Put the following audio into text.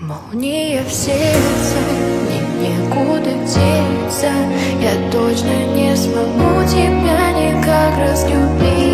Молния в сердце, мне некуда деться. Я точно не смогу тебя никак разлюбить.